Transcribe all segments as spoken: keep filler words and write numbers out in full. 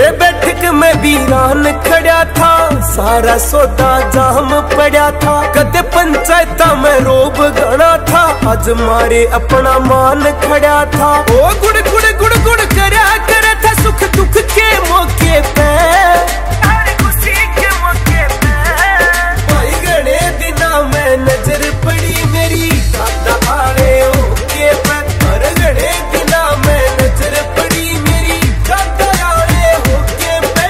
तेरे बैठक में वीरान खड़ा था, सारा सौदा जाम पड़ा था। कदे पंचायत में रोब गणा था, आज मारे अपना मान खड़ा था। ओ गुड़ गुड़ गुड़ गुड़ करा करा था, सुख दुख के मौके पे, हर खुशी के मौके पे। भाई गणे दिना में नजर पड़ी मेरी, दादा आले ओके पे। हर गणे दिना में नजर पड़ी मेरी, दादा आले ओके पे।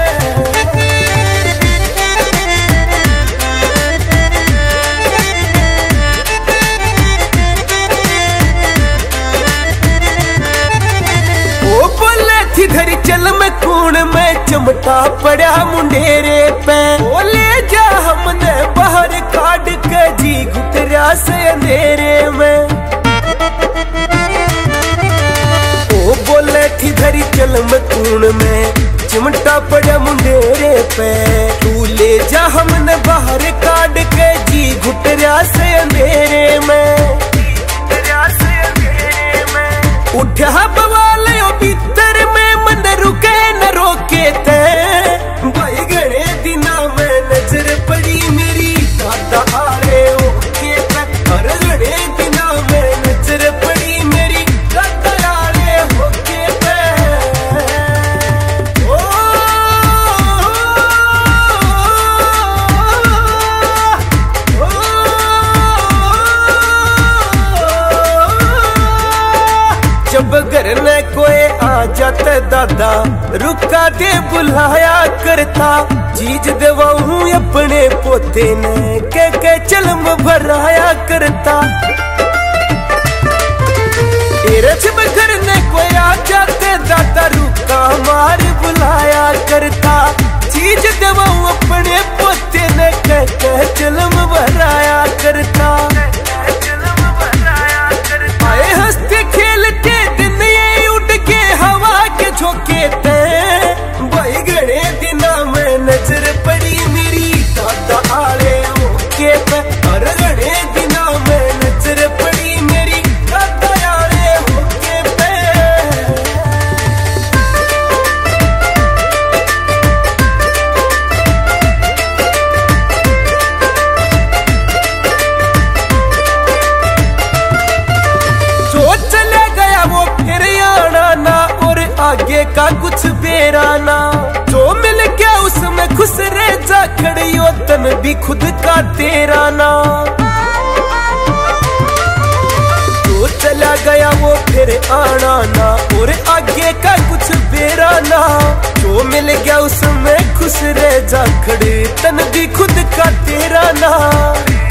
ओ बोले थी धरी चल मैं कूण में, चमटा पड़ा मुंडेरे पे। बोले जा हमने बाहर काट के, जी घुटरा से अंधेरे में। ओ बोले थी धरी चल मैं कूण में, चिमटा पड़ा मुंडेरे पे। तू ले जा हमने बाहर काट के, जी घुटरा से अंधेरे में। उठा बवाले ओ भीतर में, मन रुके न रोके ते। भाई गणे दिना में नजर पड़ी मेरी, दादा आले ओके पे। हर गणे दिना में नजर पड़ी मेरी, दादा आले ओके पे। ओ, ओ, ओ, जब घर में कोई आ जाता दादा, रुका दे बुलाया करता। चीज देवाऊं अपने पोते ने, के के चलम भराया करता। तेरे जब घर में कोई आ जाते दादा, रुका मार बुलाया करता। चीज देवाऊं अपने पोते ने, के के चलम भराया करता। आए हंसते खेलते दिन ये उड़ के हवा के झोंके ते। भाई गणे दिना में नजर पड़ी मेरी, दादा आले ओके पे। हर गणे दिना में नजर पड़ी मेरी, दादा आले ओके पे। जो चले गया वो फिर आना ना, और आगे का कुछ बेराना। जो मिल गया उसमें खुश रह जा, खड़ी हो तन भी खुद का तेरा ना। जो चला गया वो फिर आना ना, और आगे का कुछ बेराना। जो मिल गया उसमें खुश रह जा, खड़ी तन भी खुद का तेरा ना।